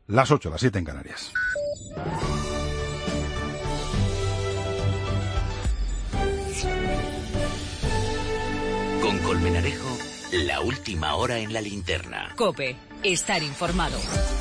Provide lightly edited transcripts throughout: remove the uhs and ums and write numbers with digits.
Las 8, las 7 en Canarias. Con Colmenarejo, la última hora en la linterna. COPE, estar informado.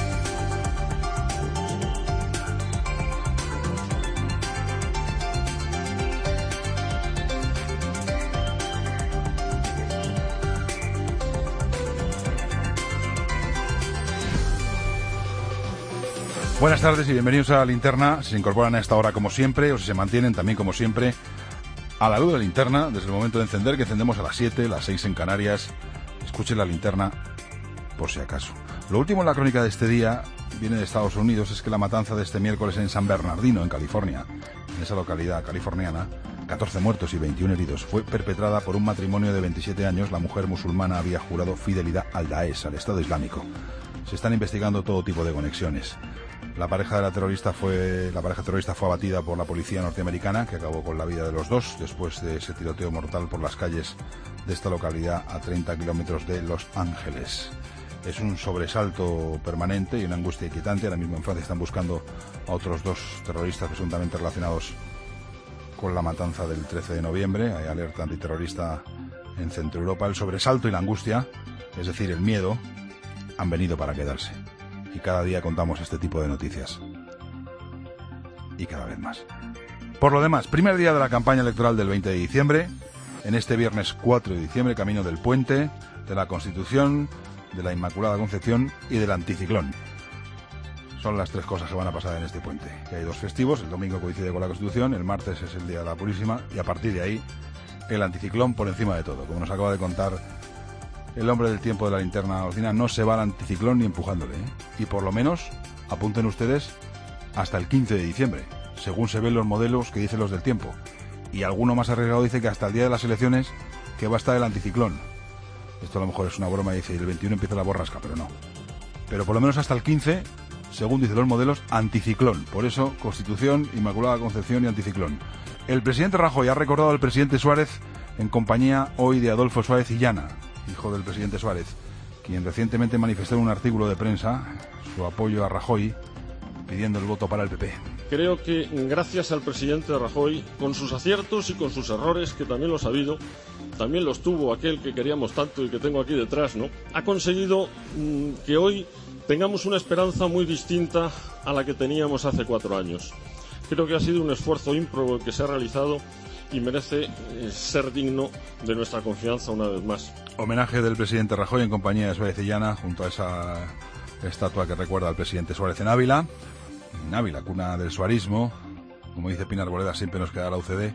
Buenas tardes y bienvenidos a la linterna. Si se incorporan a esta hora como siempre, o si se mantienen también como siempre a la luz de la linterna, desde el momento de encender, que encendemos a las 7, las 6 en Canarias. Escuchen la linterna por si acaso. Lo último en la crónica de este día viene de Estados Unidos, es que la matanza de este miércoles en San Bernardino, en California, en esa localidad californiana, 14 muertos y 21 heridos, fue perpetrada por un matrimonio de 27 años. La mujer musulmana había jurado fidelidad al Daesh, al Estado Islámico. Se están investigando todo tipo de conexiones. La pareja terrorista fue abatida por la policía norteamericana, que acabó con la vida de los dos después de ese tiroteo mortal por las calles de esta localidad a 30 kilómetros de Los Ángeles. Es un sobresalto permanente y una angustia inquietante. Ahora mismo en Francia están buscando a otros dos terroristas presuntamente relacionados con la matanza del 13 de noviembre. Hay alerta antiterrorista en Centro Europa. El sobresalto y la angustia, es decir, el miedo, han venido para quedarse. Y cada día contamos este tipo de noticias. Y cada vez más. Por lo demás, primer día de la campaña electoral del 20 de diciembre. En este viernes 4 de diciembre, camino del Puente, de la Constitución, de la Inmaculada Concepción y del Anticiclón. Son las tres cosas que van a pasar en este puente. Que hay dos festivos, el domingo coincide con la Constitución, el martes es el Día de la Purísima y a partir de ahí el Anticiclón por encima de todo. Como nos acaba de contar el hombre del tiempo de la linterna Alcina, no se va al anticiclón ni empujándole, ¿eh? Y por lo menos, apunten ustedes, hasta el 15 de diciembre, según se ven los modelos que dicen los del tiempo. Y alguno más arriesgado dice que hasta el día de las elecciones que va a estar el anticiclón. Esto a lo mejor es una broma, dice, y el 21 empieza la borrasca, pero no. Pero por lo menos hasta el 15, según dicen los modelos, anticiclón. Por eso, Constitución, Inmaculada Concepción y anticiclón. El presidente Rajoy ha recordado al presidente Suárez en compañía hoy de Adolfo Suárez Illana, hijo del presidente Suárez, quien recientemente manifestó en un artículo de prensa su apoyo a Rajoy, pidiendo el voto para el PP. Creo que gracias al presidente Rajoy, con sus aciertos y con sus errores, que también los ha habido, también los tuvo aquel que queríamos tanto y que tengo aquí detrás, ¿no?, ha conseguido que hoy tengamos una esperanza muy distinta a la que teníamos hace 4 años. Creo que ha sido un esfuerzo ímprobo que se ha realizado y merece ser digno de nuestra confianza una vez más. Homenaje del presidente Rajoy en compañía de Suárez Illana, junto a esa estatua que recuerda al presidente Suárez en Ávila. En Ávila, cuna del suarismo. Como dice Pinar Boleda, siempre nos queda la UCD,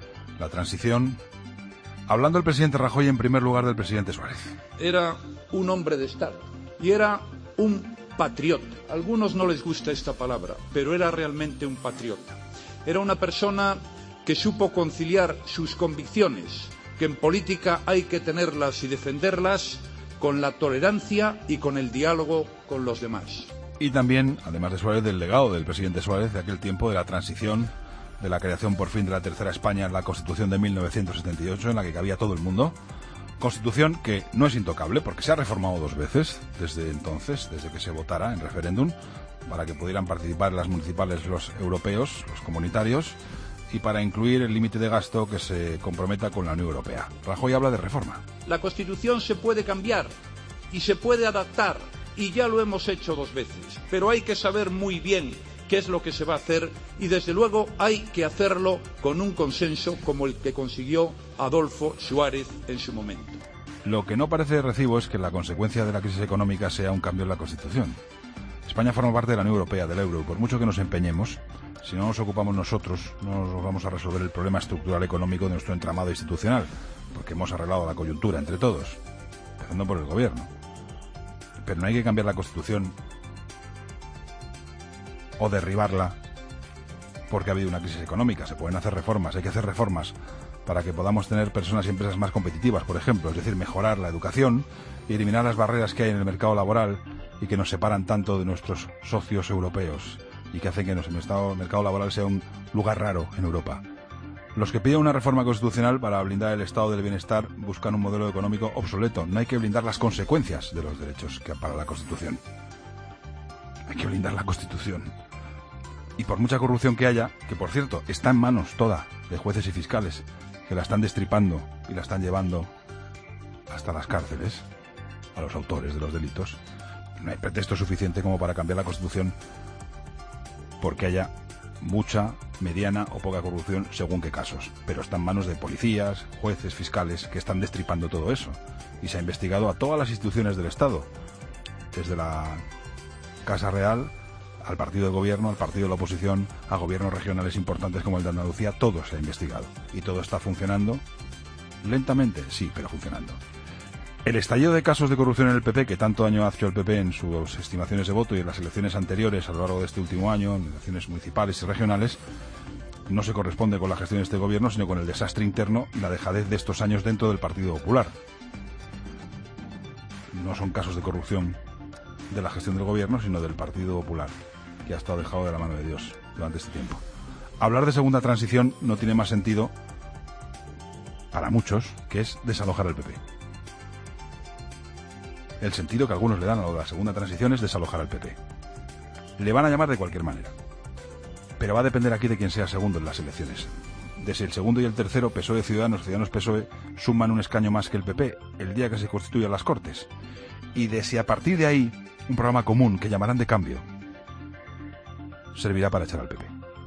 la transición. Hablando el presidente Rajoy en primer lugar del presidente Suárez. Era un hombre de Estado y era un patriota. A algunos no les gusta esta palabra, pero era realmente un patriota. Era una persona que supo conciliar sus convicciones, que en política hay que tenerlas y defenderlas, con la tolerancia y con el diálogo con los demás. Y también, además de Suárez, del legado del presidente Suárez de aquel tiempo, de la transición, de la creación por fin de la Tercera España en la Constitución de 1978, en la que cabía todo el mundo. Constitución que no es intocable, porque se ha reformado 2 veces desde entonces, desde que se votara en referéndum, para que pudieran participar en las municipales los europeos, los comunitarios, y para incluir el límite de gasto que se comprometa con la Unión Europea. Rajoy habla de reforma. La Constitución se puede cambiar y se puede adaptar, y ya lo hemos hecho 2 veces, pero hay que saber muy bien qué es lo que se va a hacer y desde luego hay que hacerlo con un consenso como el que consiguió Adolfo Suárez en su momento. Lo que no parece de recibo es que la consecuencia de la crisis económica sea un cambio en la Constitución. España forma parte de la Unión Europea, del euro, y por mucho que nos empeñemos, si no nos ocupamos nosotros, no nos vamos a resolver el problema estructural económico de nuestro entramado institucional, porque hemos arreglado la coyuntura entre todos, empezando por el gobierno. Pero no hay que cambiar la Constitución o derribarla porque ha habido una crisis económica. Se pueden hacer reformas, hay que hacer reformas para que podamos tener personas y empresas más competitivas, por ejemplo, es decir, mejorar la educación y eliminar las barreras que hay en el mercado laboral y que nos separan tanto de nuestros socios europeos y que hacen que nuestro mercado laboral sea un lugar raro en Europa. Los que piden una reforma constitucional para blindar el estado del bienestar buscan un modelo económico obsoleto. No hay que blindar las consecuencias de los derechos que ampara la Constitución. Hay que blindar la Constitución. Y por mucha corrupción que haya, que por cierto está en manos toda de jueces y fiscales, que la están destripando y la están llevando hasta las cárceles a los autores de los delitos, no hay pretexto suficiente como para cambiar la Constitución porque haya mucha, mediana o poca corrupción según qué casos. Pero está en manos de policías, jueces, fiscales, que están destripando todo eso. Y se ha investigado a todas las instituciones del Estado, desde la Casa Real al partido de gobierno, al partido de la oposición, a gobiernos regionales importantes como el de Andalucía. Todo se ha investigado y todo está funcionando lentamente, sí, pero funcionando. El estallido de casos de corrupción en el PP, que tanto daño ha hecho el PP en sus estimaciones de voto y en las elecciones anteriores a lo largo de este último año, en elecciones municipales y regionales, no se corresponde con la gestión de este gobierno, sino con el desastre interno y la dejadez de estos años dentro del Partido Popular. No son casos de corrupción de la gestión del gobierno, sino del Partido Popular, que ha estado dejado de la mano de Dios durante este tiempo. Hablar de segunda transición no tiene más sentido, para muchos, que es desalojar al PP. El sentido que algunos le dan a lo de la segunda transición es desalojar al PP. Le van a llamar de cualquier manera, pero va a depender aquí de quién sea segundo en las elecciones. De si el segundo y el tercero, PSOE, Ciudadanos PSOE, suman un escaño más que el PP el día que se constituyan las Cortes. Y de si a partir de ahí un programa común que llamarán de cambio servirá para echar al PP.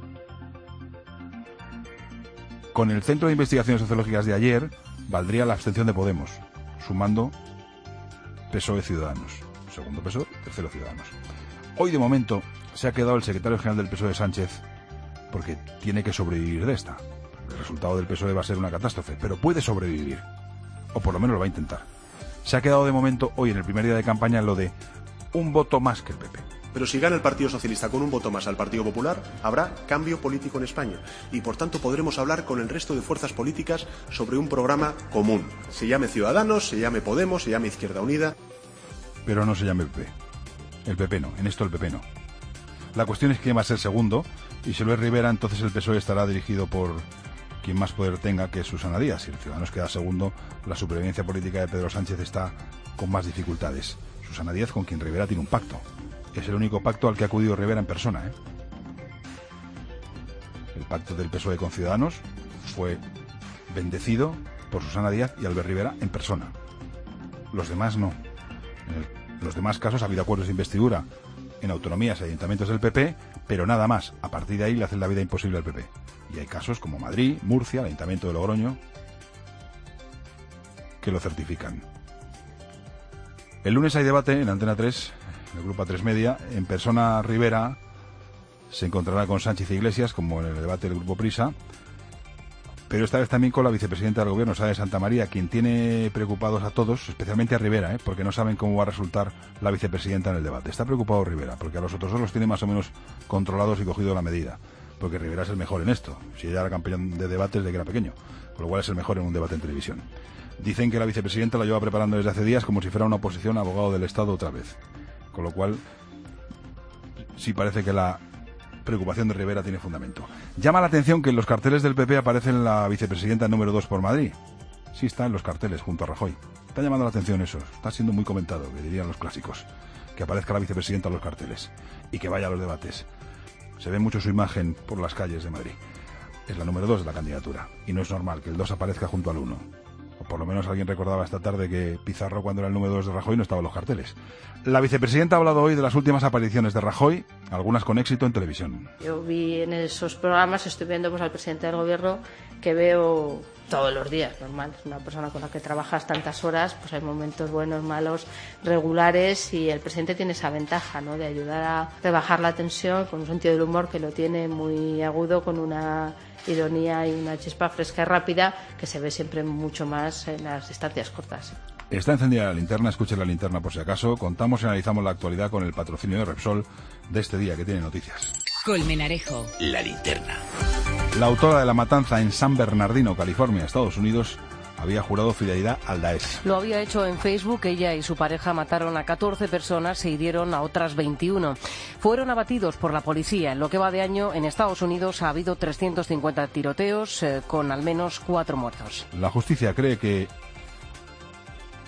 Con el Centro de Investigaciones Sociológicas de ayer valdría la abstención de Podemos, sumando PSOE Ciudadanos. Segundo PSOE, tercero Ciudadanos. Hoy de momento se ha quedado el secretario general del PSOE, Sánchez, porque tiene que sobrevivir de esta. El resultado del PSOE va a ser una catástrofe, pero puede sobrevivir, o por lo menos lo va a intentar. Se ha quedado de momento hoy en el primer día de campaña en lo de un voto más que el PP. Pero si gana el Partido Socialista con un voto más al Partido Popular, habrá cambio político en España y por tanto podremos hablar con el resto de fuerzas políticas sobre un programa común. Se llame Ciudadanos, se llame Podemos, se llame Izquierda Unida. Pero no se llame PP. El PP no, en esto el PP no. La cuestión es quién va a ser segundo, y si lo es Rivera, entonces el PSOE estará dirigido por quien más poder tenga, que es Susana Díaz. Si el Ciudadanos queda segundo, la supervivencia política de Pedro Sánchez está con más dificultades. Susana Díaz, con quien Rivera tiene un pacto. Es el único pacto al que ha acudido Rivera en persona, ¿eh? El pacto del PSOE con Ciudadanos fue bendecido por Susana Díaz y Albert Rivera en persona. Los demás no. En los demás casos ha habido acuerdos de investidura en autonomías y ayuntamientos del PP, pero nada más. A partir de ahí le hacen la vida imposible al PP. Y hay casos como Madrid, Murcia, el Ayuntamiento de Logroño, que lo certifican. El lunes hay debate en Antena 3, en el Grupo A3 Media. En persona Rivera se encontrará con Sánchez e Iglesias, como en el debate del Grupo Prisa, pero esta vez también con la vicepresidenta del Gobierno, Sara de Santamaría, quien tiene preocupados a todos, especialmente a Rivera, porque no saben cómo va a resultar la vicepresidenta en el debate. Está preocupado Rivera, porque a los otros dos los tiene más o menos controlados y cogido la medida, porque Rivera es el mejor en esto. Si ella era campeón de debates desde que era pequeño, con lo cual es el mejor en un debate en televisión. Dicen que la vicepresidenta la lleva preparando desde hace días como si fuera una oposición a abogado del Estado otra vez, con lo cual sí parece que la preocupación de Rivera tiene fundamento. Llama la atención que en los carteles del PP aparece la vicepresidenta número 2 por Madrid. Sí está en los carteles junto a Rajoy. Está llamando la atención eso. Está siendo muy comentado, que dirían los clásicos. Que aparezca la vicepresidenta en los carteles y que vaya a los debates. Se ve mucho su imagen por las calles de Madrid. Es la número 2 de la candidatura. Y no es normal que el 2 aparezca junto al 1. O por lo menos alguien recordaba esta tarde que Pizarro, cuando era el número 2 de Rajoy, no estaba en los carteles. La vicepresidenta ha hablado hoy de las últimas apariciones de Rajoy, algunas con éxito en televisión. Yo vi en esos programas, estoy viendo pues al presidente del Gobierno, que veo todos los días, normal. Es una persona con la que trabajas tantas horas, pues hay momentos buenos, malos, regulares, y el presidente tiene esa ventaja, ¿no?, de ayudar a rebajar la tensión con un sentido del humor que lo tiene muy agudo, con una ironía y una chispa fresca y rápida que se ve siempre mucho más en las distancias cortas. Está encendida la linterna, escuchen la linterna por si acaso. Contamos y analizamos la actualidad con el patrocinio de Repsol de este día, que tiene noticias. Colmenarejo. La linterna. La autora de la matanza en San Bernardino, California, Estados Unidos, había jurado fidelidad al Daesh. Lo había hecho en Facebook. Ella y su pareja mataron a 14 personas e hirieron a otras 21. Fueron abatidos por la policía. En lo que va de año, en Estados Unidos ha habido 350 tiroteos con al menos 4 muertos. La justicia cree que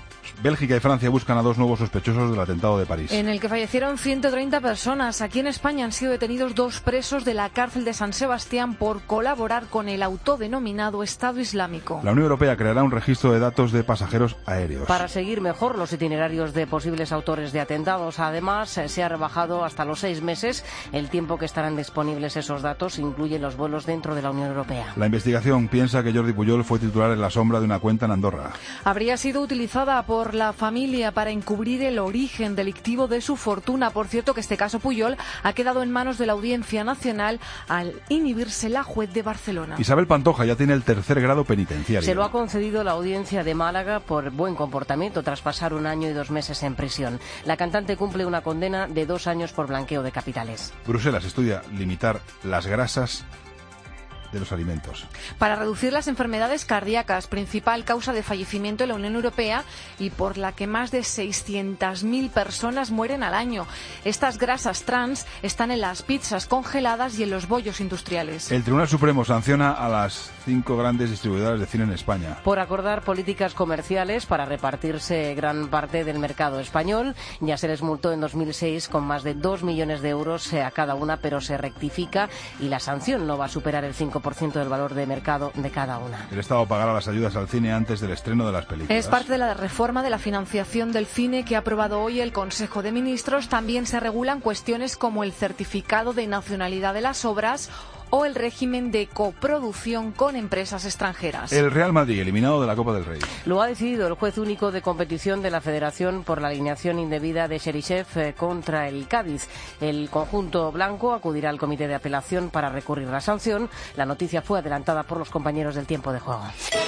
Bélgica y Francia buscan a 2 nuevos sospechosos del atentado de París. En el que fallecieron 130 personas. Aquí en España han sido detenidos 2 presos de la cárcel de San Sebastián por colaborar con el autodenominado Estado Islámico. La Unión Europea creará un registro de datos de pasajeros aéreos. Para seguir mejor los itinerarios de posibles autores de atentados. Además, se ha rebajado hasta los 6 meses el tiempo que estarán disponibles esos datos. Incluyen los vuelos dentro de la Unión Europea. La investigación piensa que Jordi Pujol fue titular en la sombra de una cuenta en Andorra. Habría sido utilizada por la familia para encubrir el origen delictivo de su fortuna. Por cierto, que este caso Pujol ha quedado en manos de la Audiencia Nacional al inhibirse la juez de Barcelona. Isabel Pantoja ya tiene el 3er grado penitenciario. Se lo ha concedido la Audiencia de Málaga por buen comportamiento tras pasar 1 año y 2 meses en prisión. La cantante cumple una condena de 2 años por blanqueo de capitales. Bruselas estudia limitar las grasas de los alimentos. Para reducir las enfermedades cardíacas, principal causa de fallecimiento en la Unión Europea y por la que más de 600.000 personas mueren al año. Estas grasas trans están en las pizzas congeladas y en los bollos industriales. El Tribunal Supremo sanciona a las 5 grandes distribuidoras de cine en España. Por acordar políticas comerciales para repartirse gran parte del mercado español. Ya se les multó en 2006 con más de 2 millones de euros a cada una, pero se rectifica y la sanción no va a superar el 5% del valor de mercado de cada una. El Estado pagará las ayudas al cine antes del estreno de las películas. Es parte de la reforma de la financiación del cine que ha aprobado hoy el Consejo de Ministros. También se regulan cuestiones como el certificado de nacionalidad de las obras o el régimen de coproducción con empresas extranjeras. El Real Madrid, eliminado de la Copa del Rey. Lo ha decidido el juez único de competición de la Federación por la alineación indebida de Cheryshev contra el Cádiz. El conjunto blanco acudirá al comité de apelación para recurrir la sanción. La noticia fue adelantada por los compañeros del tiempo de juego.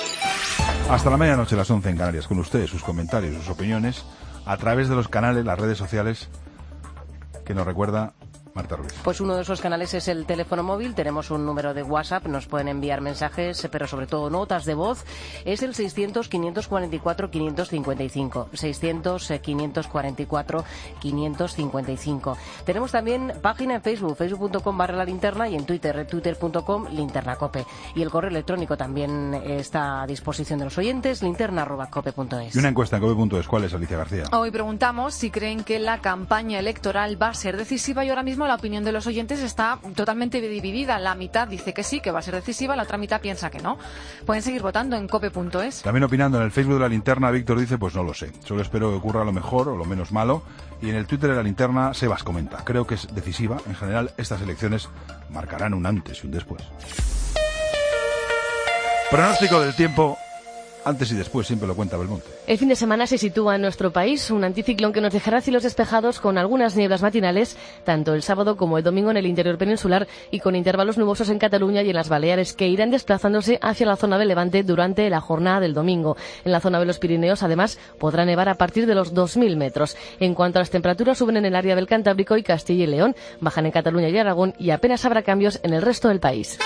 Hasta la medianoche, las 11 en Canarias, con ustedes, sus comentarios, sus opiniones, a través de los canales, las redes sociales, que nos recuerda Marta Ruiz. Pues uno de esos canales es el teléfono móvil. Tenemos un número de WhatsApp, nos pueden enviar mensajes, pero sobre todo notas de voz. Es el 600-544-555. 600-544-555. Tenemos también página en Facebook, facebook.com/lalinterna, y en Twitter, twitter.com/linternacope. Y el correo electrónico también está a disposición de los oyentes, linterna@cope.es. Y una encuesta en cope.es. ¿Cuál es, Alicia García? Hoy preguntamos si creen que la campaña electoral va a ser decisiva y ahora mismo la opinión de los oyentes está totalmente dividida. La mitad dice que sí, que va a ser decisiva, la otra mitad piensa que no. Pueden seguir votando en cope.es. También opinando en el Facebook de La Linterna, Víctor dice, pues no lo sé. Solo espero que ocurra lo mejor o lo menos malo. Y en el Twitter de La Linterna, Sebas comenta, creo que es decisiva. En general, estas elecciones marcarán un antes y un después. Pronóstico del tiempo. Antes y después, siempre lo cuenta Belmonte. El fin de semana se sitúa en nuestro país un anticiclón que nos dejará cielos despejados con algunas nieblas matinales, tanto el sábado como el domingo en el interior peninsular y con intervalos nubosos en Cataluña y en las Baleares, que irán desplazándose hacia la zona de Levante durante la jornada del domingo. En la zona de los Pirineos, además, podrá nevar a partir de los 2.000 metros. En cuanto a las temperaturas, suben en el área del Cantábrico y Castilla y León, bajan en Cataluña y Aragón y apenas habrá cambios en el resto del país.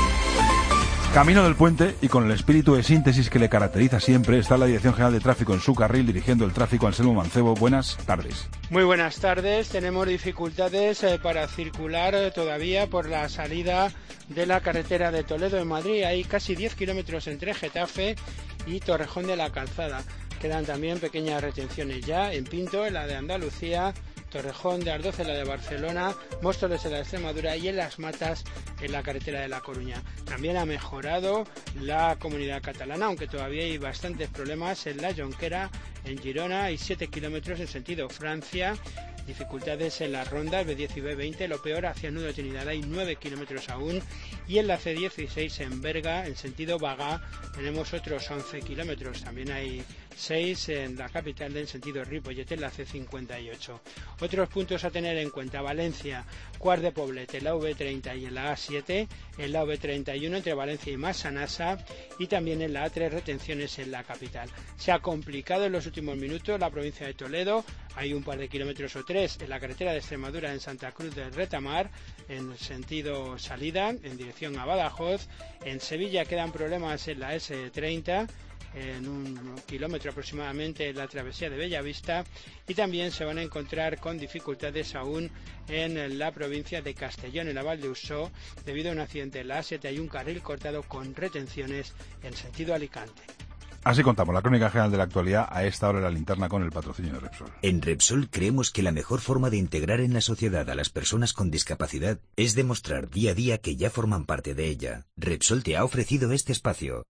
Camino del puente y con el espíritu de síntesis que le caracteriza siempre, está la Dirección General de Tráfico en su carril dirigiendo el tráfico. Anselmo Mancebo, buenas tardes. Muy buenas tardes. Tenemos dificultades para circular todavía por la salida de la carretera de Toledo en Madrid. Hay casi 10 kilómetros entre Getafe y Torrejón de la Calzada. Quedan también pequeñas retenciones ya en Pinto, en la de Andalucía, Torrejón de Ardoz, en la de Barcelona, Móstoles en la de Extremadura y en Las Matas en la carretera de La Coruña. También ha mejorado la comunidad catalana, aunque todavía hay bastantes problemas en la Jonquera, en Girona, hay 7 kilómetros en sentido Francia, dificultades en las rondas B10 y B20, lo peor hacia Nudo de Trinidad hay 9 kilómetros aún, y en la C16 en Berga, en sentido Bagá, tenemos otros 11 kilómetros, también hay 6 en la capital del sentido Ripollet, en la C58. Otros puntos a tener en cuenta: Valencia, Quart de Poblet, en la V30 y en la A7, en la V31 entre Valencia y Massanassa, y también en la A3 retenciones en la capital. Se ha complicado en los últimos minutos la provincia de Toledo, hay un par de kilómetros o 3 en la carretera de Extremadura en Santa Cruz del Retamar, en sentido salida, en dirección a Badajoz. En Sevilla quedan problemas en la S30, en 1 kilómetro aproximadamente en la travesía de Bellavista, y también se van a encontrar con dificultades aún en la provincia de Castellón, en la Val de Ussó, debido a un accidente en la A7. Hay un carril cortado con retenciones en sentido Alicante. Así contamos la crónica general de la actualidad a esta hora en la linterna con el patrocinio de Repsol. En Repsol creemos que la mejor forma de integrar en la sociedad a las personas con discapacidad es demostrar día a día que ya forman parte de ella. Repsol te ha ofrecido este espacio.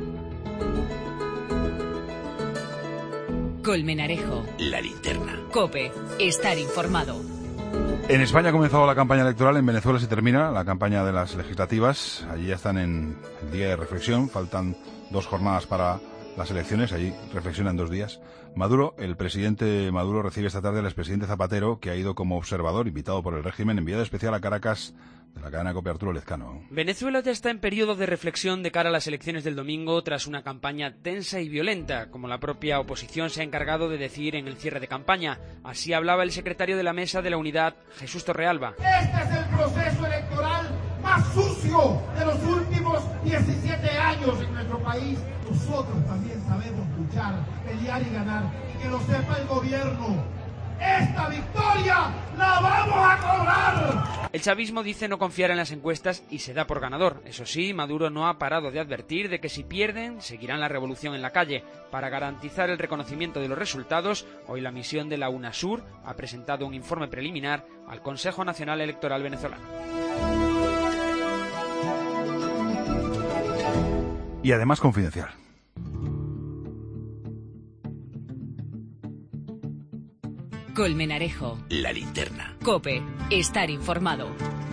Colmenarejo. La linterna. COPE. Estar informado. En España ha comenzado la campaña electoral, en Venezuela se termina la campaña de las legislativas. Allí ya están en el día de reflexión, faltan 2 jornadas para las elecciones, allí reflexionan 2 días. El presidente Maduro recibe esta tarde al expresidente Zapatero, que ha ido como observador, invitado por el régimen, enviado especial a Caracas, de la cadena COPE, Arturo Lezcano. Venezuela ya está en periodo de reflexión de cara a las elecciones del domingo tras una campaña tensa y violenta, como la propia oposición se ha encargado de decir en el cierre de campaña. Así hablaba el secretario de la Mesa de la Unidad, Jesús Torrealba. Este es el proceso electoral más sucio de los últimos 17 años en nuestro país. Nosotros también sabemos luchar, pelear y ganar. Y que lo sepa el gobierno. ¡Esta victoria la vamos a cobrar! El chavismo dice no confiar en las encuestas y se da por ganador. Eso sí, Maduro no ha parado de advertir de que si pierden, seguirán la revolución en la calle. Para garantizar el reconocimiento de los resultados, hoy la misión de la UNASUR ha presentado un informe preliminar al Consejo Nacional Electoral venezolano. Y además confidencial. Colmenarejo. La linterna. COPE. Estar informado.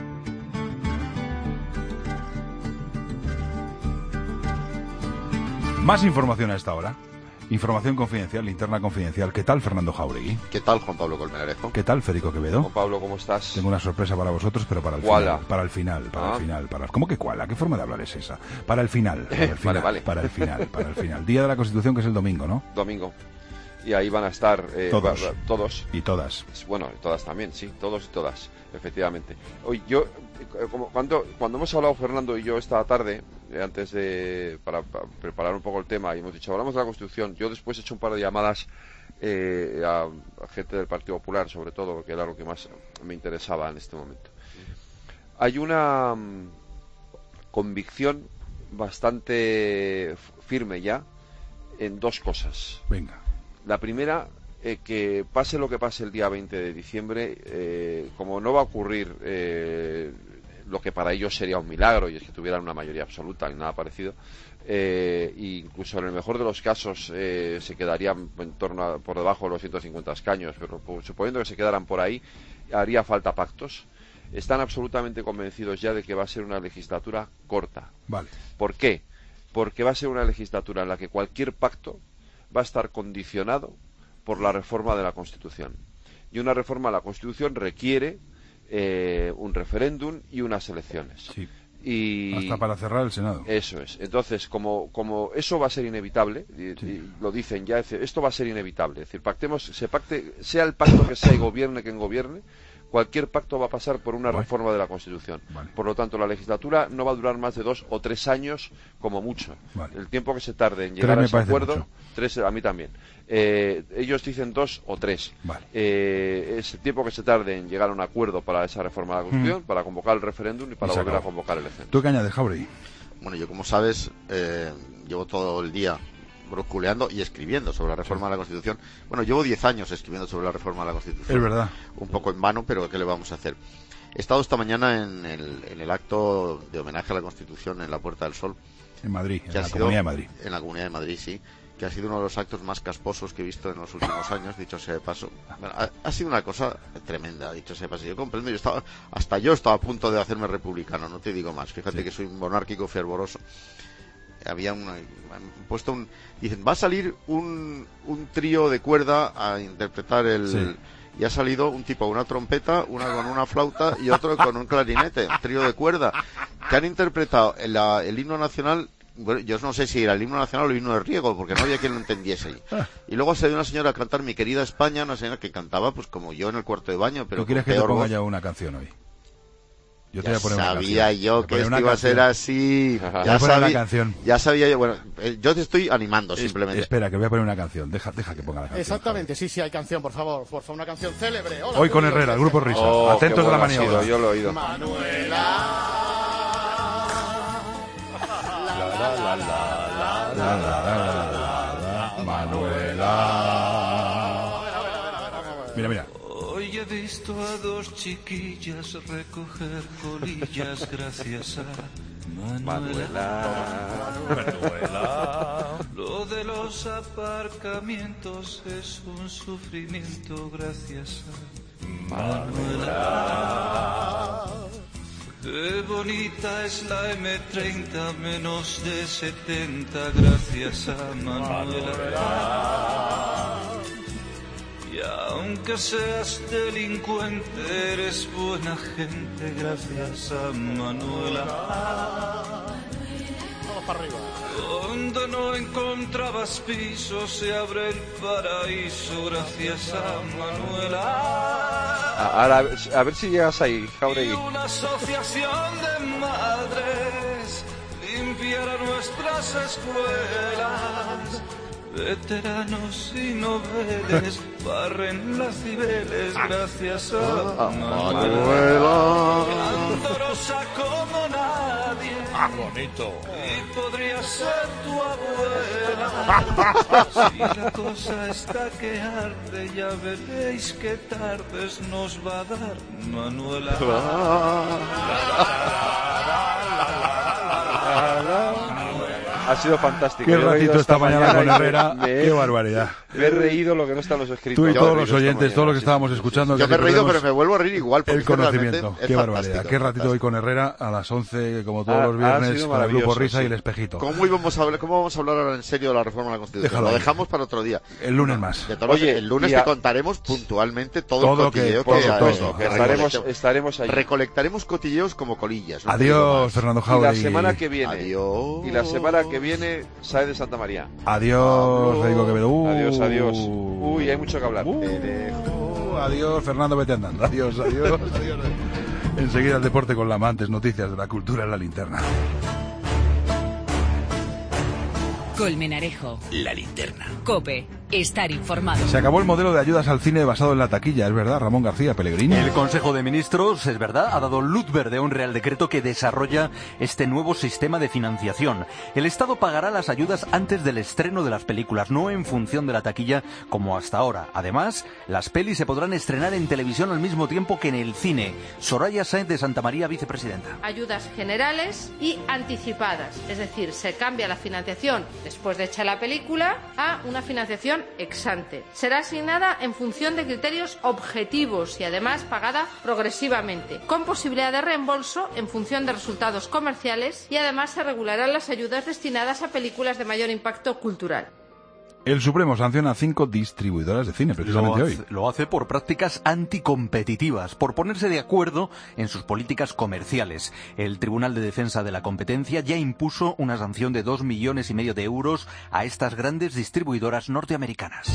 Más información a esta hora. Información confidencial, linterna confidencial. ¿Qué tal, Fernando Jauregui? ¿Qué tal, Juan Pablo Colmenarejo? ¿Qué tal, Federico Quevedo? Juan Pablo, ¿cómo estás? Tengo una sorpresa para vosotros, pero para el ¿Cuál? final. Para el final, para el final. ¿Cómo que cuál? ¿Qué forma de hablar es esa? Para el final. Vale. Para el final. Día de la Constitución, que es el domingo, ¿no? Domingo. Y ahí van a estar todos. Y todas. Bueno, todas también, sí, todos y todas, efectivamente. Hoy yo, cuando hemos hablado Fernando y yo esta tarde, antes de para preparar un poco el tema, y hemos dicho, hablamos de la Constitución, yo después he hecho un par de llamadas a gente del Partido Popular, sobre todo, porque era lo que más me interesaba en este momento. Hay una convicción bastante firme ya en 2 cosas. Venga. La primera, que pase lo que pase el día 20 de diciembre, como no va a ocurrir lo que para ellos sería un milagro, y es que tuvieran una mayoría absoluta ni nada parecido, incluso en el mejor de los casos se quedarían en torno por debajo de los 150 escaños, pero suponiendo que se quedaran por ahí, haría falta pactos. Están absolutamente convencidos ya de que va a ser una legislatura corta. Vale. ¿Por qué? Porque va a ser una legislatura en la que cualquier pacto va a estar condicionado por la reforma de la Constitución. Y una reforma de la Constitución requiere un referéndum y unas elecciones. Sí. Y hasta para cerrar el Senado. Eso es. Entonces, como eso va a ser inevitable, y lo dicen ya, esto va a ser inevitable. Es decir, sea el pacto que sea y gobierne quien gobierne, cualquier pacto va a pasar por una reforma de la Constitución. Vale. Por lo tanto, la legislatura no va a durar más de 2 o 3 años como mucho. Vale. El tiempo que se tarde en llegar a ese acuerdo, 3 a mí también. Ellos dicen 2 o 3. Vale. Es el tiempo que se tarde en llegar a un acuerdo para esa reforma de la Constitución, para convocar el referéndum y para volver a convocar elecciones. ¿Tú qué añades, Jauregui? Bueno, yo, como sabes, llevo todo el día brusculeando y escribiendo sobre la reforma de la Constitución. Bueno, llevo 10 años escribiendo sobre la reforma de la Constitución. Es verdad. Un poco en vano, pero ¿qué le vamos a hacer? He estado esta mañana en el acto de homenaje a la Constitución en la Puerta del Sol. En Madrid, en la Comunidad de Madrid. En la Comunidad de Madrid, sí. Que ha sido uno de los actos más casposos que he visto en los últimos años, dicho sea de paso. Bueno, ha sido una cosa tremenda, dicho sea de paso. Yo comprendo, hasta yo estaba a punto de hacerme republicano, no te digo más. Fíjate que soy un monárquico fervoroso. Dicen, va a salir un trío de cuerda a interpretar y ha salido un tipo con una trompeta, una con una flauta y otro con un clarinete, un trío de cuerda, que han interpretado el himno nacional. Bueno, yo no sé si era el himno nacional o el himno de Riego, porque no había quien lo entendiese. Y luego salió una señora a cantar Mi querida España, una señora que cantaba pues como yo en el cuarto de baño, pero ¿tú quieres que te ponga ya una canción hoy? Yo te voy a poner una canción. Sabía yo que esto iba a ser así. Ya sabía yo. Bueno, yo te estoy animando simplemente. Espera, que voy a poner una canción. Deja que ponga la canción. Exactamente, sí, hay canción, por favor, una canción célebre. Hola, hoy con Herrera, el Grupo Risa. Atentos a la maniobra. Yo lo he oído. Manuela. Mira, mira. Hoy he visto a dos chiquillas recoger colillas gracias a Manuela. Lo de los aparcamientos es un sufrimiento gracias a Manuela. Qué bonita es la M30, menos de 70 gracias a Manuela. Y aunque seas delincuente, eres buena gente gracias a Manuela. Vamos para arriba. Donde no encontrabas piso se abre el paraíso gracias a Manuela. Ahora, a ver si llegas ahí, Jauregui. Y una asociación de madres limpiará nuestras escuelas. Veteranos y noveles barren las cibeles gracias a Manuela. Candorosa como nadie. Bonito. Y podría ser tu abuela. Si la cosa está que arde, ya veréis qué tardes nos va a dar Manuela. Ha sido fantástico. Qué ratito esta mañana con Herrera. Qué barbaridad. Me he reído lo que no está en los escritos. Tú y todos los oyentes, todos los que estábamos escuchando. Yo me he reído, pero me vuelvo a reír igual. El conocimiento. Qué barbaridad. Qué ratito hoy con Herrera a las 11, como todos los viernes, con el Grupo Risa y el Espejito. ¿Cómo vamos a hablar ahora en serio de la reforma de la Constitución? Déjalo Lo ahí. dejamos para otro día. El lunes más. Oye, el lunes te contaremos puntualmente todo el cotilleo que estaremos ahí. Recolectaremos cotilleos como colillas. Adiós, Fernando Jauregui. Y la semana que viene. Adiós. Y la semana que viene, Saez de Santa María. Adiós, Federico Quevedo. Adiós, adiós. Uy, hay mucho que hablar. Adiós, Fernando, vete andando. Adiós, adiós, adiós. Enseguida el deporte con la amantes, noticias de la cultura en la linterna. Colmenarejo. La linterna. COPE. Estar informado. Se acabó el modelo de ayudas al cine basado en la taquilla, es verdad, Ramón García Pellegrini. El Consejo de Ministros, es verdad, ha dado luz verde a un Real Decreto que desarrolla este nuevo sistema de financiación. El Estado pagará las ayudas antes del estreno de las películas, no en función de la taquilla como hasta ahora. Además, las pelis se podrán estrenar en televisión al mismo tiempo que en el cine. Soraya Sáenz de Santa María, vicepresidenta. Ayudas generales y anticipadas, es decir, se cambia la financiación después de hecha la película a una financiación ex ante. Será asignada en función de criterios objetivos y además pagada progresivamente, con posibilidad de reembolso en función de resultados comerciales, y además se regularán las ayudas destinadas a películas de mayor impacto cultural. El Supremo sanciona a 5 distribuidoras de cine, precisamente hoy. Lo hace por prácticas anticompetitivas, por ponerse de acuerdo en sus políticas comerciales. El Tribunal de Defensa de la Competencia ya impuso una sanción de 2,5 millones de euros a estas grandes distribuidoras norteamericanas.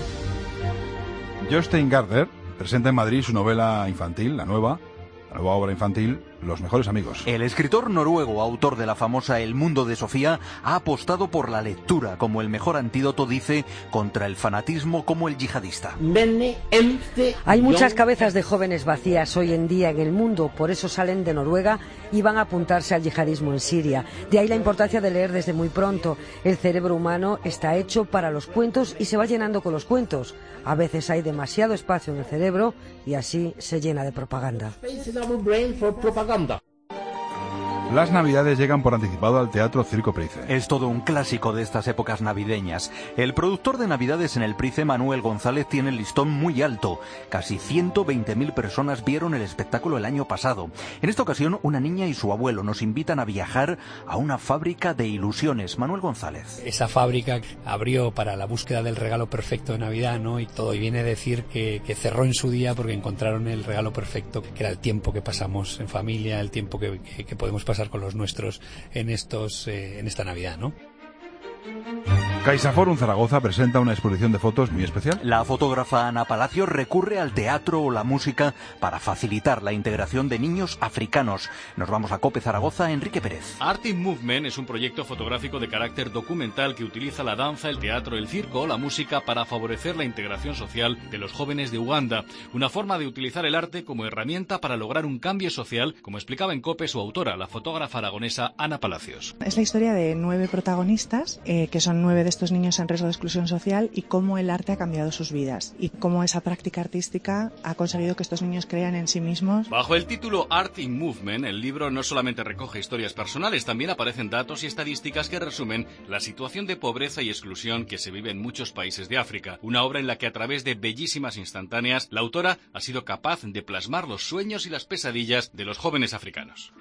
Jostein Gaarder presenta en Madrid su novela infantil, la nueva obra infantil, Los mejores amigos. El escritor noruego, autor de la famosa El mundo de Sofía, ha apostado por la lectura como el mejor antídoto, dice, contra el fanatismo como el yihadista. Hay muchas cabezas de jóvenes vacías hoy en día en el mundo, por eso salen de Noruega y van a apuntarse al yihadismo en Siria. De ahí la importancia de leer desde muy pronto. El cerebro humano está hecho para los cuentos y se va llenando con los cuentos. A veces hay demasiado espacio en el cerebro y así se llena de propaganda. Las Navidades llegan por anticipado al Teatro Circo Price. Es todo un clásico de estas épocas navideñas. El productor de Navidades en el Price, Manuel González, tiene el listón muy alto. Casi 120.000 personas vieron el espectáculo el año pasado. En esta ocasión, una niña y su abuelo nos invitan a viajar a una fábrica de ilusiones. Manuel González. Esa fábrica abrió para la búsqueda del regalo perfecto de Navidad, ¿no? Y todo, y viene a decir que cerró en su día porque encontraron el regalo perfecto, que era el tiempo que pasamos en familia, el tiempo que podemos pasar con los nuestros en esta Navidad, ¿no? CaixaForum Zaragoza presenta una exposición de fotos muy especial. La fotógrafa Ana Palacios recurre al teatro o la música para facilitar la integración de niños africanos. Nos vamos a COPE Zaragoza, Enrique Pérez. Art in Movement es un proyecto fotográfico de carácter documental que utiliza la danza, el teatro, el circo o la música para favorecer la integración social de los jóvenes de Uganda. Una forma de utilizar el arte como herramienta para lograr un cambio social, como explicaba en COPE su autora, la fotógrafa aragonesa Ana Palacios. Es la historia de 9 protagonistas, que son 9 de estos niños en riesgo de exclusión social y cómo el arte ha cambiado sus vidas y cómo esa práctica artística ha conseguido que estos niños crean en sí mismos. Bajo el título Art in Movement, el libro no solamente recoge historias personales, también aparecen datos y estadísticas que resumen la situación de pobreza y exclusión que se vive en muchos países de África. Una obra en la que a través de bellísimas instantáneas, la autora ha sido capaz de plasmar los sueños y las pesadillas de los jóvenes africanos.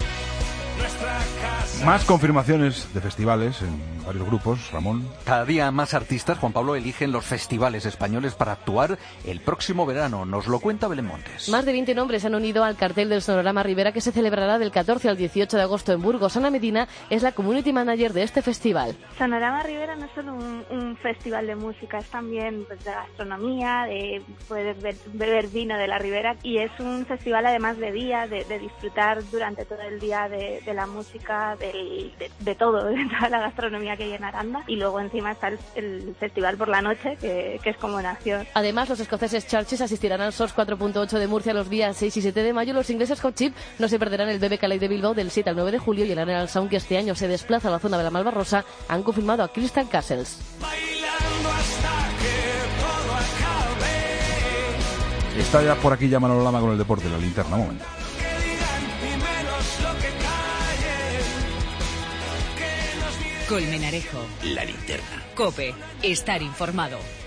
Más confirmaciones de festivales en varios grupos, Ramón. Cada día más artistas, Juan Pablo, eligen los festivales españoles para actuar el próximo verano. Nos lo cuenta Belén Montes. Más de 20 nombres se han unido al cartel del Sonorama Ribera, que se celebrará del 14 al 18 de agosto en Burgos. Ana Medina es la community manager de este festival. Sonorama Ribera no es solo un festival de música, es también pues, de gastronomía, de poder beber vino de la Ribera, y es un festival además de día, de disfrutar durante todo el día de la música, de todo, de toda la gastronomía que hay en Aranda, y luego encima está el festival por la noche, que es como nació. Además, los escoceses Churches asistirán al SOS 4.8 de Murcia los días 6 y 7 de mayo. Los ingleses Hot Chip no se perderán el BBK Live de Bilbao del 7 al 9 de julio, y el Arenal Sound, que este año se desplaza a la zona de la Malvarrosa, han confirmado a Crystal Castles. Está ya por aquí ya Manolo Lama con el deporte, la linterna. Un momento. Colmenarejo. La linterna. COPE. Estar informado.